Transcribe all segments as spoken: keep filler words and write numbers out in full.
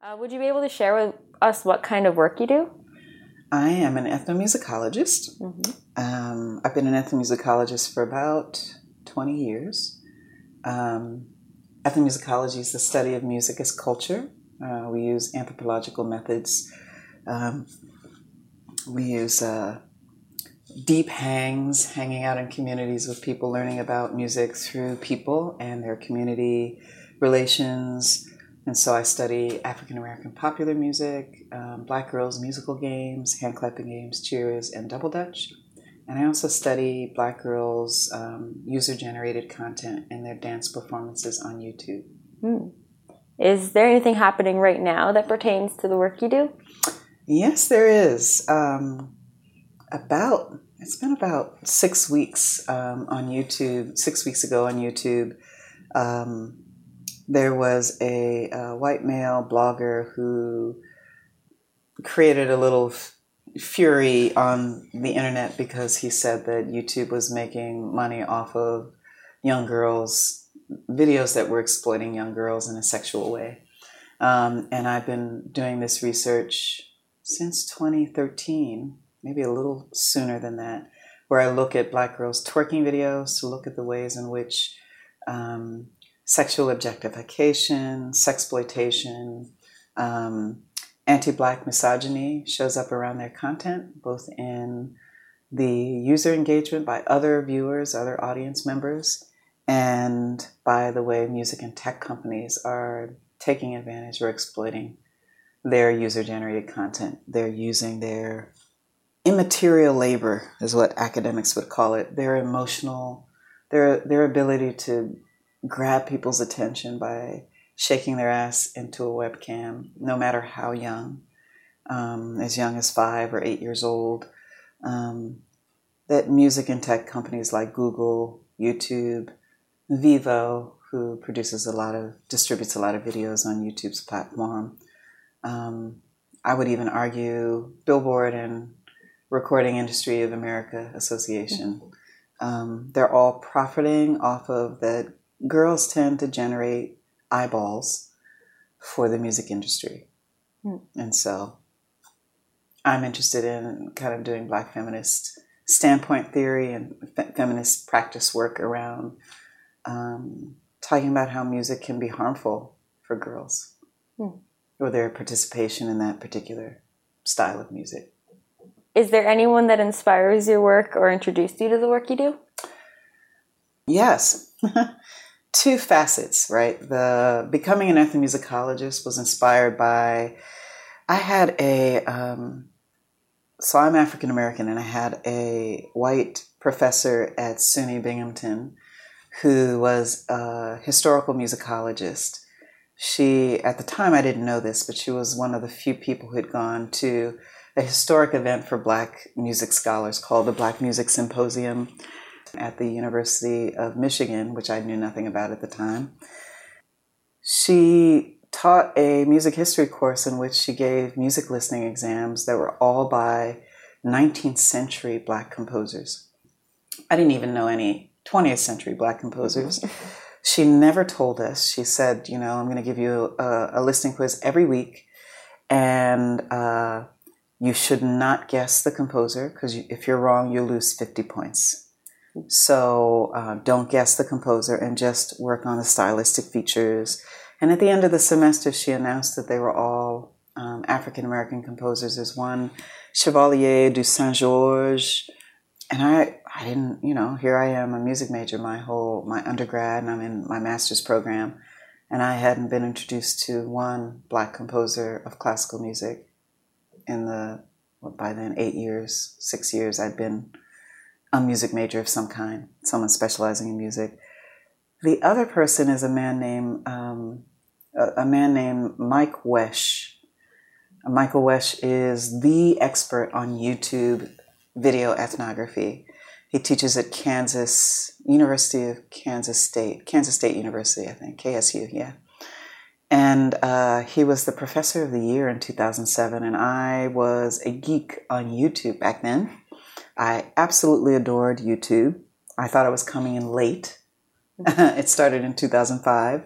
Uh, would you be able to share with us what kind of work you do? I am an ethnomusicologist. Mm-hmm. Um, I've been an ethnomusicologist for about twenty years. Um, ethnomusicology is the study of music as culture. Uh, we use anthropological methods. Um, we use uh, deep hangs, hanging out in communities with people, learning about music through people and their community relations. And so I study African American popular music, um, Black girls musical games, hand clapping games, cheers, and double dutch. And I also study Black girls um, user-generated content and their dance performances on YouTube. Hmm. Is there anything happening right now that pertains to the work you do? Yes, there is. Um, about, it's been about six weeks um, on YouTube, six weeks ago on YouTube. Um, there was a, a white male blogger who created a little f- fury on the internet because he said that YouTube was making money off of young girls, videos that were exploiting young girls in a sexual way. Um, and I've been doing this research since twenty thirteen, maybe a little sooner than that, where I look at Black girls twerking videos to look at the ways in which um, sexual objectification, sexploitation, um, anti-Black misogyny shows up around their content, both in the user engagement by other viewers, other audience members, and by the way music and tech companies are taking advantage or exploiting their user-generated content. They're using their immaterial labor, is what academics would call it, their emotional, their their ability to grab people's attention by shaking their ass into a webcam, no matter how young, um, as young as five or eight years old. Um, that music and tech companies like Google, YouTube, Vivo, who produces a lot of, distributes a lot of videos on YouTube's platform. Um, I would even argue Billboard and Recording Industry of America Association. Um, they're all profiting off of that. Girls tend to generate eyeballs for the music industry. Mm. And so I'm interested in kind of doing Black feminist standpoint theory and fe- feminist practice work around um, talking about how music can be harmful for girls mm. or their participation in that particular style of music. Is there anyone that inspires your work or introduced you to the work you do? Yes. Two facets, right? The becoming an ethnomusicologist was inspired by, I had a, um, so I'm African American, and I had a white professor at SUNY Binghamton who was a historical musicologist. She, at the time I didn't know this, but she was one of the few people who had gone to a historic event for Black music scholars called the Black Music Symposium at the University of Michigan, which I knew nothing about at the time. She taught a music history course in which she gave music listening exams that were all by nineteenth century Black composers. I didn't even know any twentieth century Black composers. She never told us. She said, you know, I'm going to give you a, a listening quiz every week, and uh, you should not guess the composer, because you, if you're wrong, you lose fifty points. So uh, don't guess the composer and just work on the stylistic features. And at the end of the semester, she announced that they were all um, African-American composers. There's one, Chevalier du Saint-Georges. And I, I didn't, you know, here I am, a music major my whole, my undergrad, and I'm in my master's program. And I hadn't been introduced to one Black composer of classical music in the, well, by then, eight years, six years I'd been a music major of some kind, someone specializing in music. The other person is a man named um, a, a man named Mike Wesch. Michael Wesch is the expert on YouTube video ethnography. He teaches at Kansas University of Kansas State, Kansas State University, I think, K S U, yeah. And uh, he was the professor of the year in two thousand seven, and I was a geek on YouTube back then. I absolutely adored YouTube. I thought I was coming in late. It started in two thousand five.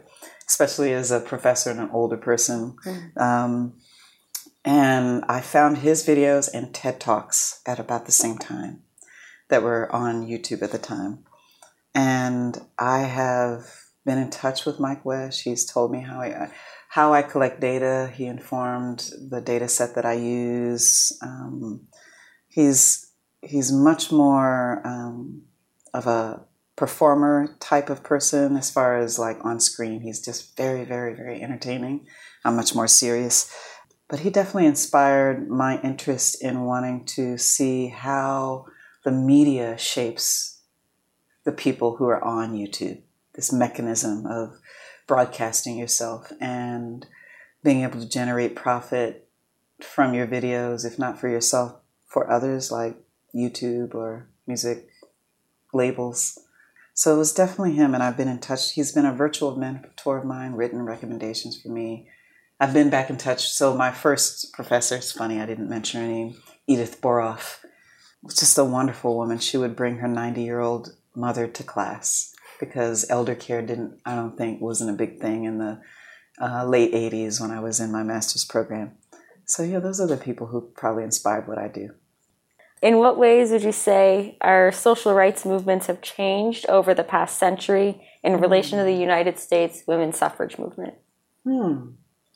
especially as a professor and an older person. Mm. Um, and I found his videos and TED Talks at about the same time that were on YouTube at the time. And I have been in touch with Mike Wesch. He's told me how I, how I collect data. He informed the data set that I use. Um, he's, he's much more um, of a performer type of person as far as like on screen. He's just very, very, very entertaining. I'm much more serious. But he definitely inspired my interest in wanting to see how the media shapes the people who are on YouTube. This mechanism of broadcasting yourself and being able to generate profit from your videos, if not for yourself, for others like YouTube or music labels. So it was definitely him, and I've been in touch. He's been a virtual mentor of mine, written recommendations for me. I've been back in touch. So my first professor, it's funny, I didn't mention her name, Edith Boroff, was just a wonderful woman. She would bring her ninety-year-old mother to class because elder care didn't, I don't think, wasn't a big thing in the uh, late eighties when I was in my master's program. So yeah, those are the people who probably inspired what I do. In what ways would you say our social rights movements have changed over the past century in relation to the United States women's suffrage movement? Hmm.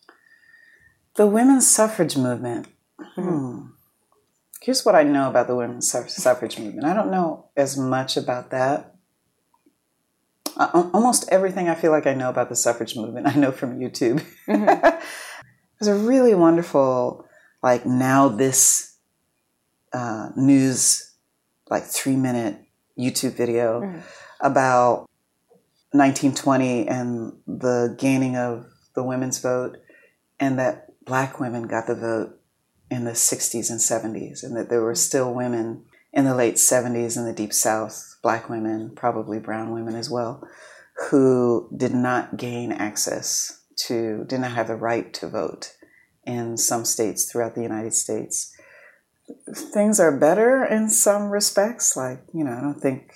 The women's suffrage movement. Hmm. Here's what I know about the women's suffrage movement. I don't know as much about that. Uh, almost everything I feel like I know about the suffrage movement, I know from YouTube. Mm-hmm. There's a really wonderful, like, Now This uh, news, like, three-minute YouTube video mm-hmm. about nineteen twenty and the gaining of the women's vote, and that Black women got the vote in the sixties and seventies, and that there were still women in the late seventies in the Deep South, Black women, probably brown women as well, who did not gain access to, did not have the right to vote in some states throughout the United States. Things are better in some respects. Like, you know, I don't think,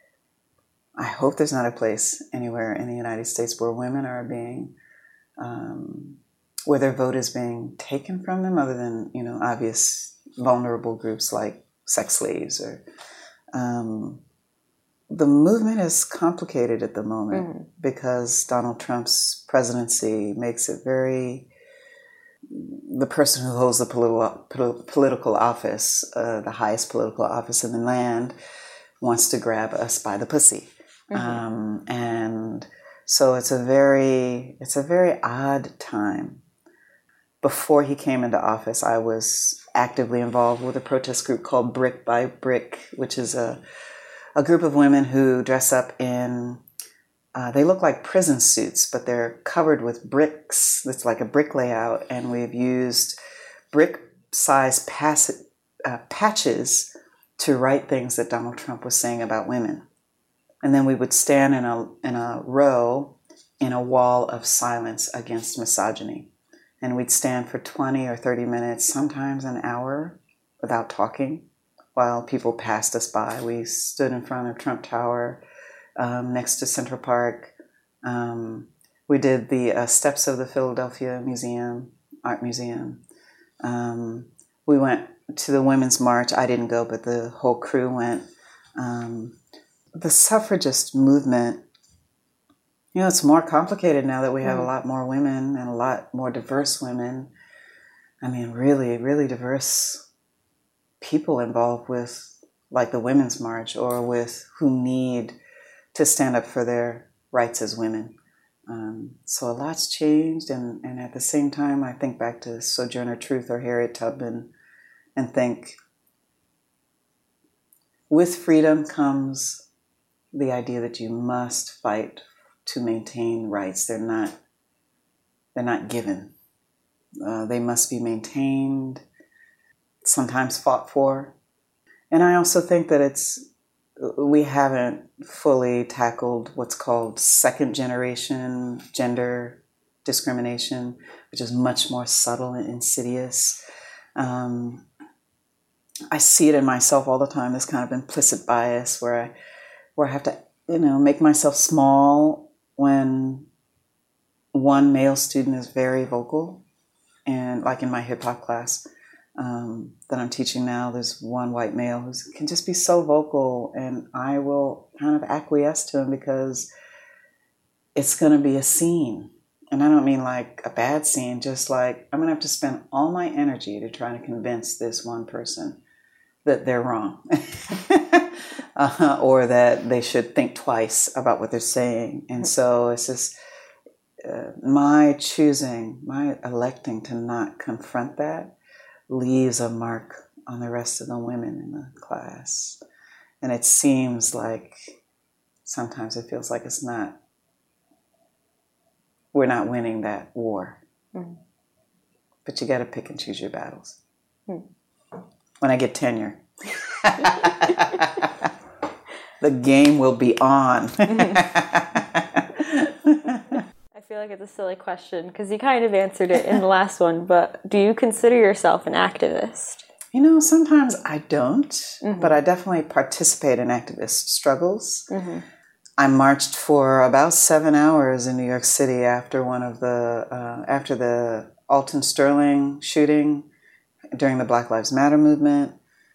I hope there's not a place anywhere in the United States where women are being, um, where their vote is being taken from them, other than, you know, obvious vulnerable groups like sex slaves. Or um, the movement is complicated at the moment mm-hmm. because Donald Trump's presidency makes it very, the person who holds the political political office, uh, the highest political office in the land, wants to grab us by the pussy, mm-hmm. um, and so it's a very, it's a very odd time. Before he came into office, I was actively involved with a protest group called Brick by Brick, which is a a group of women who dress up in, uh, they look like prison suits, but they're covered with bricks. It's like a brick layout, and we've used brick-sized pass- uh, patches to write things that Donald Trump was saying about women. And then we would stand in a in a row in a wall of silence against misogyny. And we'd stand for twenty or thirty minutes, sometimes an hour, without talking, while people passed us by. We stood in front of Trump Tower, um, next to Central Park. Um, we did the uh, steps of the Philadelphia Museum, Art Museum. Um, we went to the Women's March. I didn't go, but the whole crew went. Um, the suffragist movement, you know, it's more complicated now that we have a lot more women and a lot more diverse women. I mean, really, really diverse people involved with, like, the Women's March, or with who need to stand up for their rights as women. Um, so a lot's changed, and, and at the same time, I think back to Sojourner Truth or Harriet Tubman and think, with freedom comes the idea that you must fight to maintain rights. They're not, they're not given. Uh, they must be maintained, sometimes fought for. And I also think that it's, we haven't fully tackled what's called second generation gender discrimination, which is much more subtle and insidious. Um, I see it in myself all the time, this kind of implicit bias where I, where I have to, you know, make myself small when one male student is very vocal, and like in my hip hop class um, that I'm teaching now, there's one white male who can just be so vocal, and I will kind of acquiesce to him because it's going to be a scene. And I don't mean like a bad scene, just like I'm going to have to spend all my energy to try to convince this one person that they're wrong uh, or that they should think twice about what they're saying. And so it's just uh, my choosing, my electing to not confront that leaves a mark on the rest of the women in the class. And it seems like sometimes it feels like it's not, we're not winning that war. Mm. But you got to pick and choose your battles. Mm. When I get tenure, the game will be on. I feel like it's a silly question because you kind of answered it in the last one, but do you consider yourself an activist? You know, sometimes I don't, mm-hmm. but I definitely participate in activist struggles. Mm-hmm. I marched for about seven hours in New York City after one of the, uh, after the Alton Sterling shooting during the Black Lives Matter movement.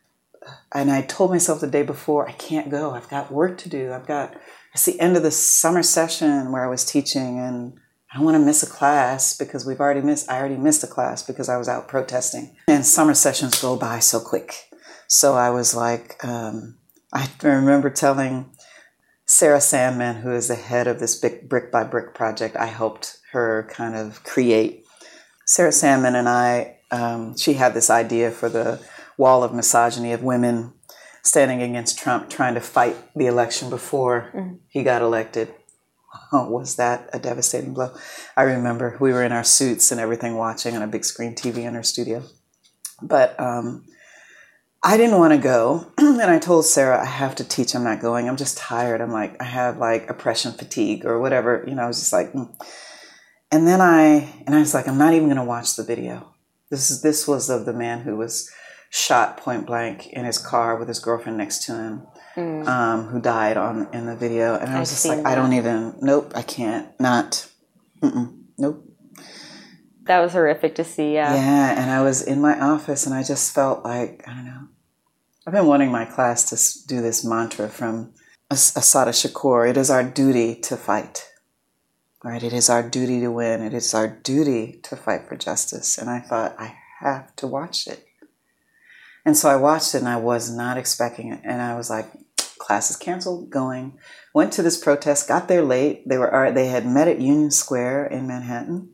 And I told myself the day before, I can't go. I've got work to do. I've got, it's the end of the summer session where I was teaching, and I don't want to miss a class because we've already missed, I already missed a class because I was out protesting. And summer sessions go by so quick. So I was like, um, I remember telling Sarah Sandman, who is the head of this big Brick by Brick project I helped her kind of create. Sarah Sandman and I, um, she had this idea for the wall of misogyny of women standing against Trump, trying to fight the election before mm-hmm. he got elected. Oh, was that a devastating blow? I remember we were in our suits and everything watching on a big screen T V in her studio. But um, I didn't want to go. And I told Sarah, I have to teach. I'm not going. I'm just tired. I'm like, I have like oppression fatigue or whatever. You know, I was just like, mm. and then I, and I was like, I'm not even going to watch the video. This is, this was of the man who was shot point blank in his car with his girlfriend next to him, mm. um, who died on in the video. And I was I've just like, that. I don't even, nope, I can't, not, mm-mm, nope. That was horrific to see, yeah. Yeah, and I was in my office and I just felt like, I don't know, I've been wanting my class to do this mantra from As- Assata Shakur. It is our duty to fight, right? It is our duty to win. It is our duty to fight for justice. And I thought, I have to watch it. And so I watched it and I was not expecting it. And I was like, class is canceled, going. Went to this protest, got there late. They were they had met at Union Square in Manhattan.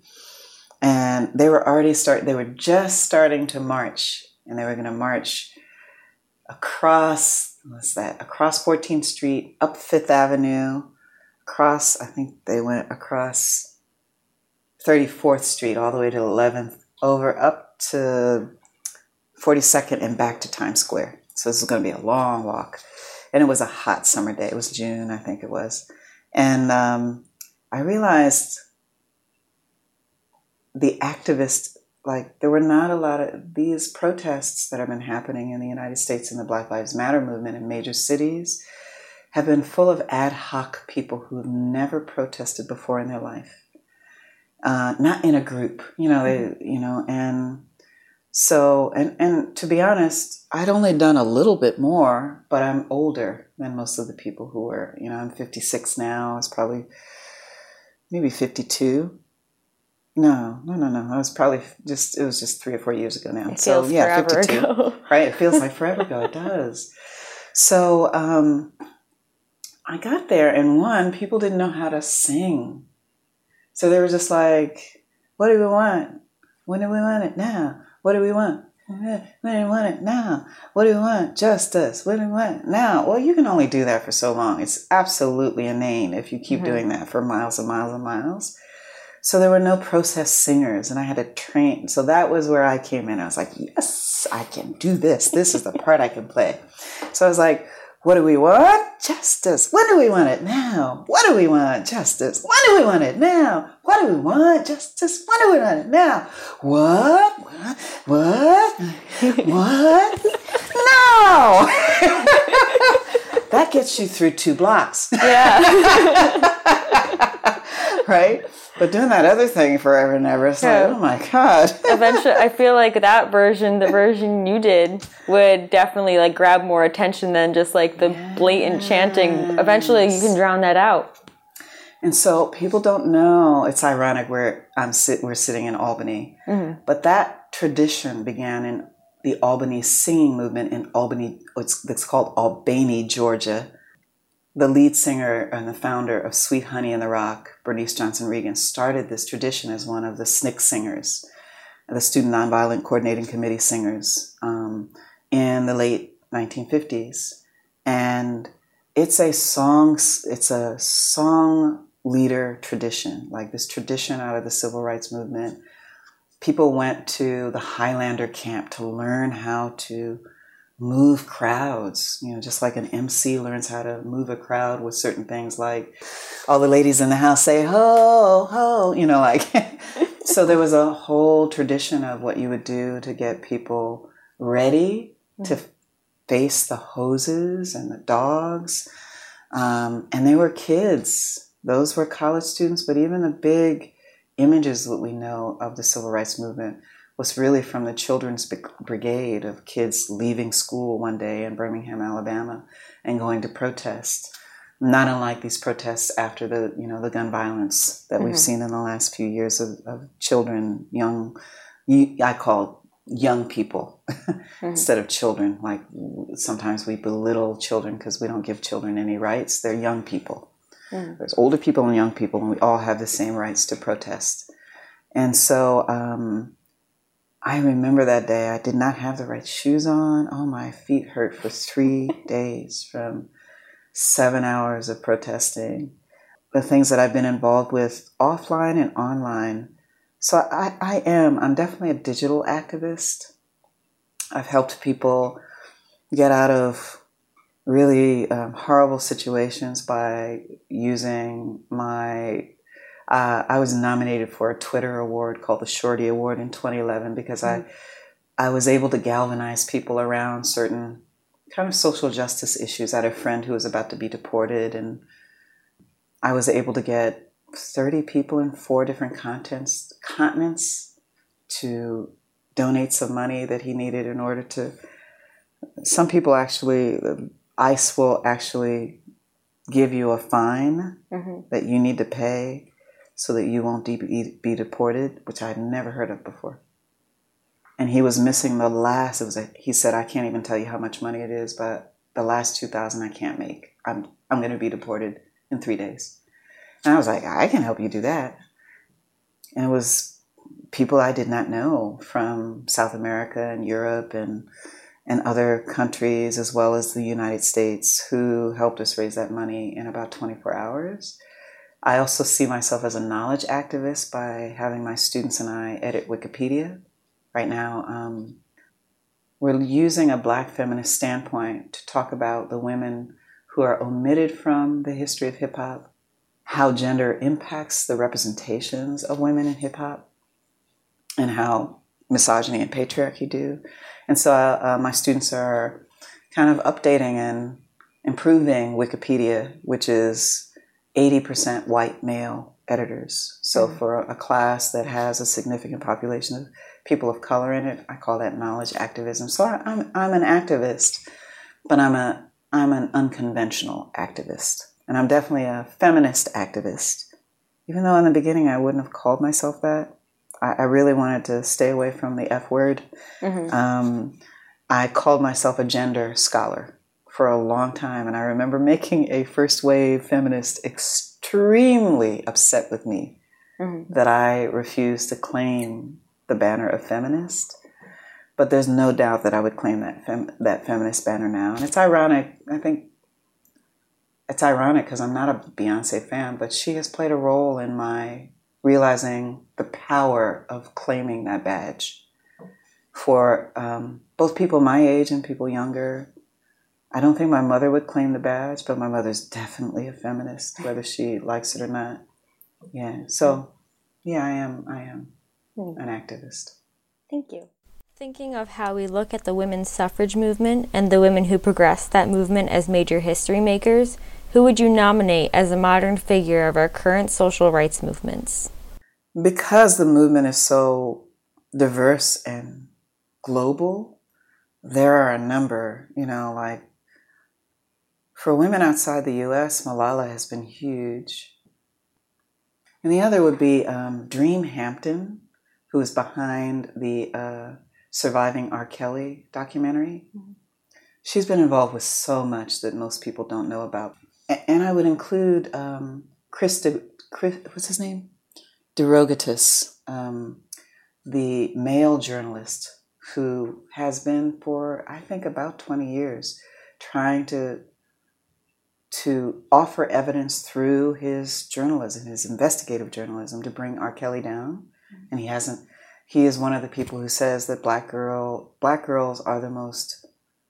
And they were already start. They were just starting to march. And they were going to march across, what's that? Across fourteenth Street, up Fifth Avenue, across, I think they went across thirty-fourth Street, all the way to eleventh, over up to forty-second and back to Times Square. So this is going to be a long walk. And it was a hot summer day. It was June, I think it was. And um, I realized the activists, like there were not a lot of these protests that have been happening in the United States in the Black Lives Matter movement in major cities have been full of ad hoc people who have never protested before in their life. Uh, not in a group, you know, they, you know, and so, and, and to be honest, I'd only done a little bit more, but I'm older than most of the people who were, you know, I'm fifty-six now. I was probably maybe fifty-two. No, no, no, no. I was probably just, it was just three or four years ago now. It so feels yeah, forever fifty-two. Ago. Right? It feels like forever ago. It does. So um, I got there and one, people didn't know how to sing. So they were just like, what do we want? When do we want it? Now. What do we want? When do we want it? Now. What do we want? Justice. What do we want? Now. Well, you can only do that for so long. It's absolutely inane if you keep mm-hmm. doing that for miles and miles and miles. So there were no protest singers and I had to train. So that was where I came in. I was like, yes, I can do this. This is the part I can play. So I was like, what do we want? Justice. When do we want it? Now. What do we want? Justice. When do we want it? Now. What do we want? Justice. When do we want it? Now. What? What? What? What? No. That gets you through two blocks. Yeah. right? But doing that other thing forever and ever, it's yeah. like, oh my God. Eventually, I feel like that version, the version you did, would definitely like grab more attention than just like the yes. blatant chanting. Eventually, you can drown that out. And so people don't know. It's ironic. We're I'm sit. We're sitting in Albany, mm-hmm. but that tradition began in the Albany singing movement in Albany. It's, it's called Albany, Georgia. The lead singer and the founder of Sweet Honey in the Rock, Bernice Johnson Reagan, started this tradition as one of the S N C C singers, the Student Nonviolent Coordinating Committee singers, um, in the late nineteen fifties, and it's a song. It's a song. leader tradition, like this tradition out of the civil rights movement. People went to the Highlander camp to learn how to move crowds, you know, just like an M C learns how to move a crowd with certain things, like all the ladies in the house say, ho, ho, you know, like, so there was a whole tradition of what you would do to get people ready to face the hoses and the dogs. Um, and they were kids. Those were college students, but even the big images that we know of the civil rights movement was really from the Children's Brigade of kids leaving school one day in Birmingham, Alabama, and going to protest. Not unlike these protests after the, you know, the gun violence that mm-hmm. we've seen in the last few years of, of children, young, I call young people mm-hmm. instead of children. Like sometimes we belittle children because we don't give children any rights. They're young people. Mm. There's older people and young people, and we all have the same rights to protest. And so um, I remember that day. I did not have the right shoes on. Oh, my feet hurt for three days from seven hours of protesting. The things that I've been involved with offline and online. So I, I am, I'm definitely a digital activist. I've helped people get out of really um, horrible situations by using my, uh, I was nominated for a Twitter award called the Shorty Award in twenty eleven because mm-hmm. I, I was able to galvanize people around certain kind of social justice issues. I had a friend who was about to be deported, and I was able to get thirty people in four different continents, continents to donate some money that he needed in order to, some people actually, ICE will actually give you a fine mm-hmm. that you need to pay so that you won't de- be deported, which I'd never heard of before. And he was missing the last, it was a, he said, I can't even tell you how much money it is, but the last two thousand I can't make. I'm I'm going to be deported in three days. And I was like, I can help you do that. And it was people I did not know from South America and Europe and and other countries, as well as the United States, who helped us raise that money in about twenty-four hours. I also see myself as a knowledge activist by having my students and I edit Wikipedia. Right now, um, we're using a Black feminist standpoint to talk about the women who are omitted from the history of hip-hop, how gender impacts the representations of women in hip-hop, and how misogyny and patriarchy do. And so uh, my students are kind of updating and improving Wikipedia, which is eighty percent white male editors. So mm-hmm. for a class that has a significant population of people of color in it, I call that knowledge activism. So I, I'm I'm an activist, but I'm a I'm an unconventional activist. And I'm definitely a feminist activist. Even though in the beginning I wouldn't have called myself that. I really wanted to stay away from the F word. Mm-hmm. Um, I called myself a gender scholar for a long time. And I remember making a first wave feminist extremely upset with me mm-hmm. that I refused to claim the banner of feminist. But there's no doubt that I would claim that fem- that feminist banner now. And it's ironic. I think it's ironic because I'm not a Beyonce fan, but she has played a role in my realizing the power of claiming that badge for um, both people my age and people younger. I don't think my mother would claim the badge, but my mother's definitely a feminist, whether she likes it or not. Yeah. So, yeah, I am. I am an activist. Thank you. Thinking of how we look at the women's suffrage movement and the women who progressed that movement as major history makers, Who would you nominate as a modern figure of our current social rights movements? Because the movement is so diverse and global, there are a number, you know, like for women outside the U S, Malala has been huge. And the other would be um, Dream Hampton, who is behind the uh, Surviving R. Kelly documentary. Mm-hmm. She's been involved with so much that most people don't know about. And I would include um, Chris, De, Chris, what's his name? DeRogatis, um, the male journalist who has been for, I think, about twenty years trying to to offer evidence through his journalism, his investigative journalism, to bring R. Kelly down. Mm-hmm. And he hasn't. He is one of the people who says that black girl, black girls are the most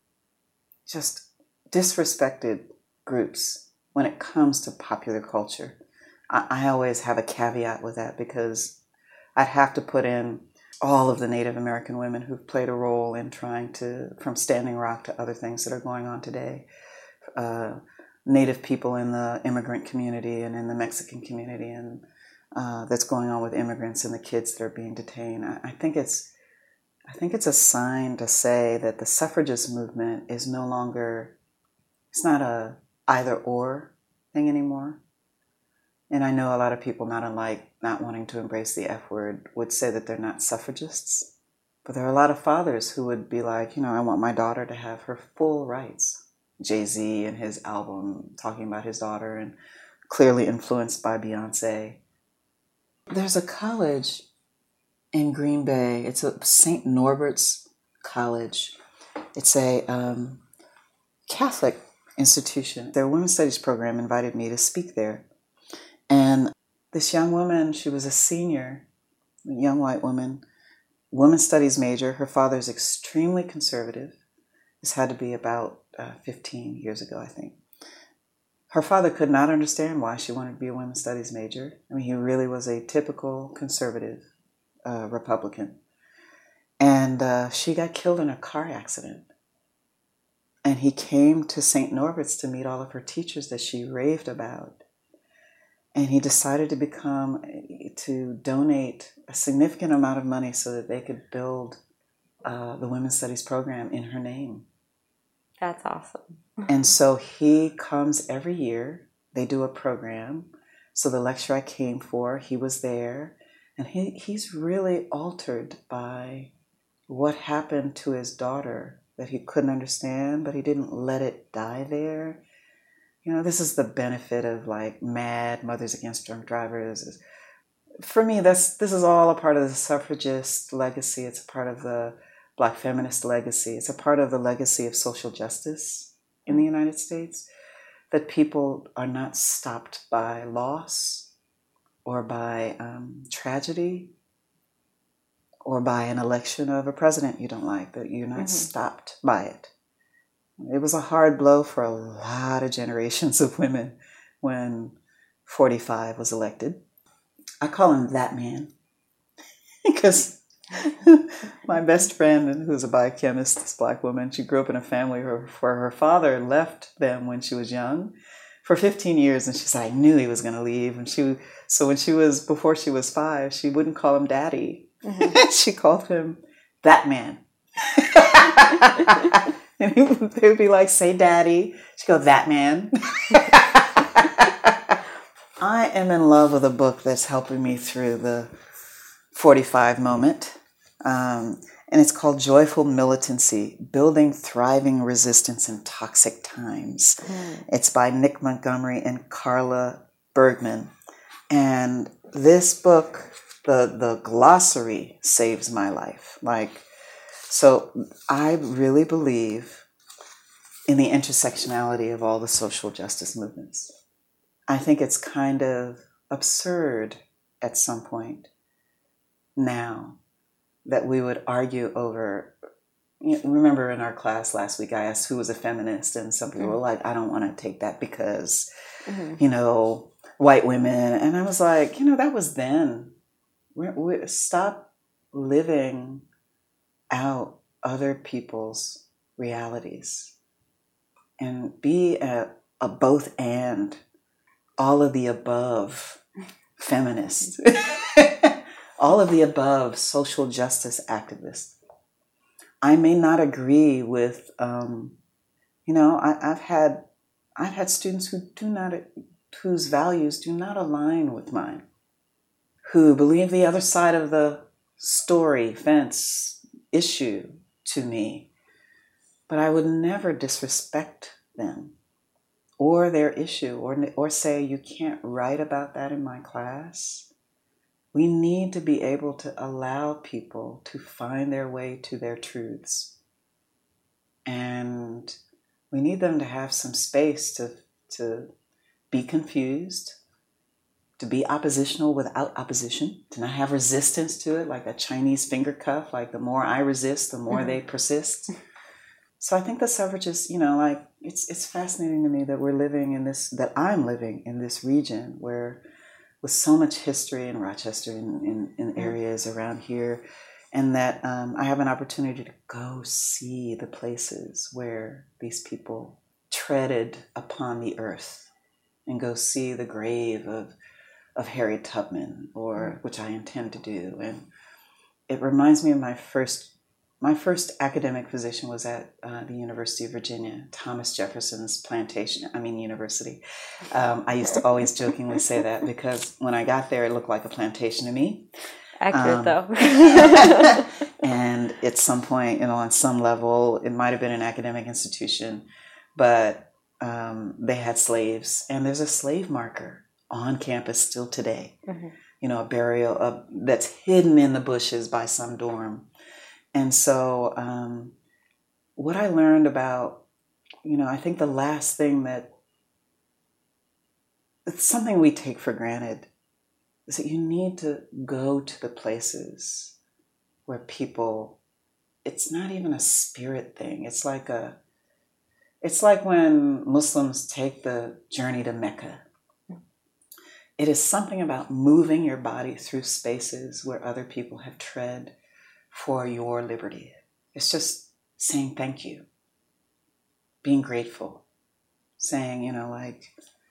just disrespected groups when it comes to popular culture. I, I always have a caveat with that because I'd have to put in all of the Native American women who've played a role in trying to, from Standing Rock to other things that are going on today. Uh, Native people in the immigrant community and in the Mexican community, and uh, that's going on with immigrants and the kids that are being detained. I, I think it's, I think it's a sign to say that the suffragist movement is no longer, it's not a either or thing anymore. And I know a lot of people, not unlike not wanting to embrace the F word, would say that they're not suffragists. But there are a lot of fathers who would be like, you know, I want my daughter to have her full rights. Jay-Z and his album talking about his daughter, and clearly influenced by Beyonce. There's a college in Green Bay. It's a Saint Norbert's College. It's a um, Catholic institution. Their women's studies program invited me to speak there. And this young woman, she was a senior, a young white woman, women's studies major. Her father's extremely conservative. This had to be about uh, fifteen years ago, I think. Her father could not understand why she wanted to be a women's studies major. I mean, he really was a typical conservative uh, Republican. And uh, she got killed in a car accident. And he came to Saint Norbert's to meet all of her teachers that she raved about. And he decided to become, to donate a significant amount of money so that they could build uh, the women's studies program in her name. That's awesome. And so he comes every year. They do a program. So the lecture I came for, he was there. And he, he's really altered by what happened to his daughter that he couldn't understand, but he didn't let it die there. You know, this is the benefit of like MAD, Mothers Against Drunk Drivers. For me, that's this is all a part of the suffragist legacy. It's a part of the Black feminist legacy. It's a part of the legacy of social justice in the United States, that people are not stopped by loss or by um, tragedy or by an election of a president you don't like, that you're not mm-hmm. stopped by it. It was a hard blow for a lot of generations of women when forty-five was elected. I call him that man because my best friend, who's a biochemist, this Black woman, she grew up in a family where her father left them when she was young for fifteen years, and she said, I knew he was going to leave. And she, so when she was, before she was five, she wouldn't call him daddy. Mm-hmm. She called him that man. And he would, they would be like, say daddy. She'd go, that man. I am in love with a book that's helping me through the forty-five moment. Um, and it's called Joyful Militancy, Building Thriving Resistance in Toxic Times. Mm. It's by Nick Montgomery and Carla Bergman. And this book, the, the glossary saves my life. Like, so I really believe in the intersectionality of all the social justice movements. I think it's kind of absurd at some point now that we would argue over, you know, remember in our class last week I asked who was a feminist, and some people mm-hmm. were like, I don't want to take that because, mm-hmm. you know, white women. And I was like, you know, that was then. We, we stop living out other people's realities and be a a both and, all of the above feminist, all of the above social justice activist. I may not agree with, um, you know, I, I've had I've had students who do not, whose values do not align with mine, who believe the other side of the story, fence, issue to me, but I would never disrespect them or their issue, or or say you can't write about that in my class. We need to be able to allow people to find their way to their truths. And we need them to have some space to, to be confused, to be oppositional without opposition, to not have resistance to it, like a Chinese finger cuff, like the more I resist, the more mm-hmm. they persist. So I think the suffragists, you know, like it's it's fascinating to me that we're living in this, that I'm living in this region where, with so much history in Rochester and in, in, in areas around here, and that um, I have an opportunity to go see the places where these people treaded upon the earth, and go see the grave of of Harriet Tubman, or mm. which I intend to do. And it reminds me of my first my first academic position was at uh, the University of Virginia, Thomas Jefferson's plantation. I mean, university. Um, I used to always jokingly say that because when I got there, it looked like a plantation to me. Accurate, um, though. And at some point, you know, on some level, it might have been an academic institution, but um, they had slaves, and there's a slave marker on campus still today. Mm-hmm. You know, a burial of, that's hidden in the bushes by some dorm. And so um, what I learned about, you know, I think the last thing that, it's something we take for granted, is that you need to go to the places where people, it's not even a spirit thing. It's like a, it's like when Muslims take the journey to Mecca. It is something about moving your body through spaces where other people have tread for your liberty. It's just saying thank you, being grateful, saying, you know, like,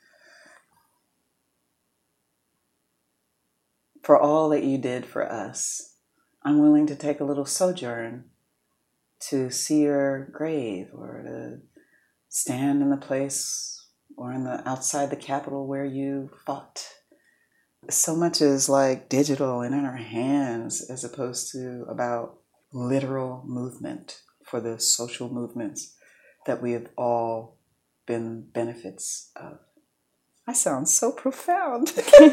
for all that you did for us, I'm willing to take a little sojourn to see your grave, or to stand in the place or in the outside the Capitol where you fought. So much is like digital and in our hands, as opposed to about literal movement for the social movements that we have all been benefits of. I sound so profound.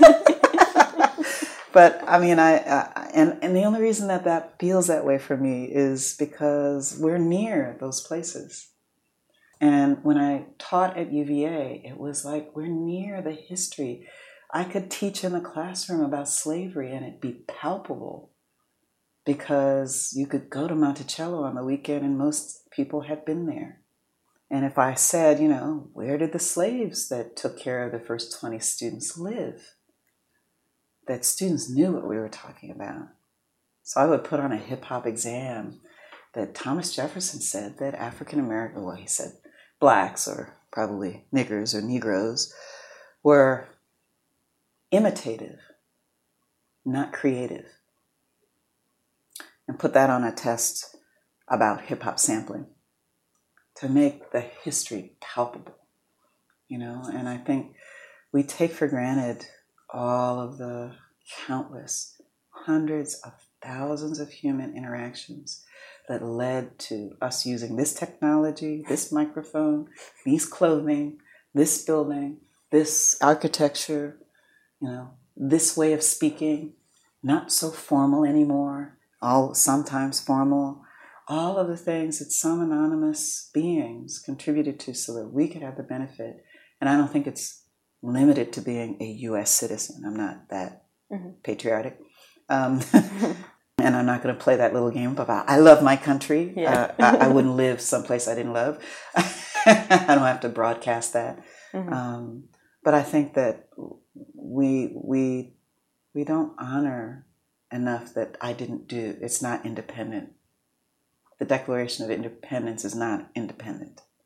But I mean, I, I and, and the only reason that that feels that way for me is because we're near those places. And when I taught at U V A, it was like we're near the history. I could teach in the classroom about slavery and it'd be palpable, because you could go to Monticello on the weekend and most people had been there. And if I said, you know, where did the slaves that took care of the first twenty students live? That students knew what we were talking about. So I would put on a hip hop exam that Thomas Jefferson said that African American, well, he said blacks, or probably niggers or Negroes, were imitative, not creative. And put that on a test about hip hop sampling to make the history palpable, you know. And I think we take for granted all of the countless hundreds of thousands of human interactions that led to us using this technology, this microphone, these clothing, this building, this architecture, you know, this way of speaking, not so formal anymore, all sometimes formal, all of the things that some anonymous beings contributed to so that we could have the benefit. And I don't think it's limited to being a U S citizen. I'm not that mm-hmm. patriotic. Um, and I'm not going to play that little game about, I love my country. Yeah. uh, I, I wouldn't live someplace I didn't love. I don't have to broadcast that. Mm-hmm. Um, but I think that we we we don't honor enough that I didn't do. It's not independent. The Declaration of Independence is not independent.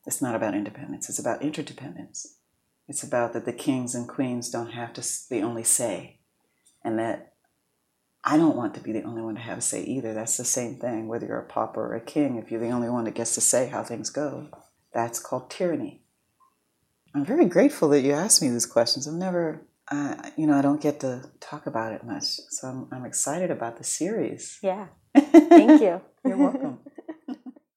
It's not about independence. It's about interdependence. It's about that the kings and queens don't have to the only say, and that I don't want to be the only one to have a say either. That's the same thing, whether you're a pauper or a king. If you're the only one that gets to say how things go, that's called tyranny. I'm very grateful that you asked me these questions. I've never, uh, you know, I don't get to talk about it much. So I'm, I'm excited about the series. Yeah. Thank you. You're welcome.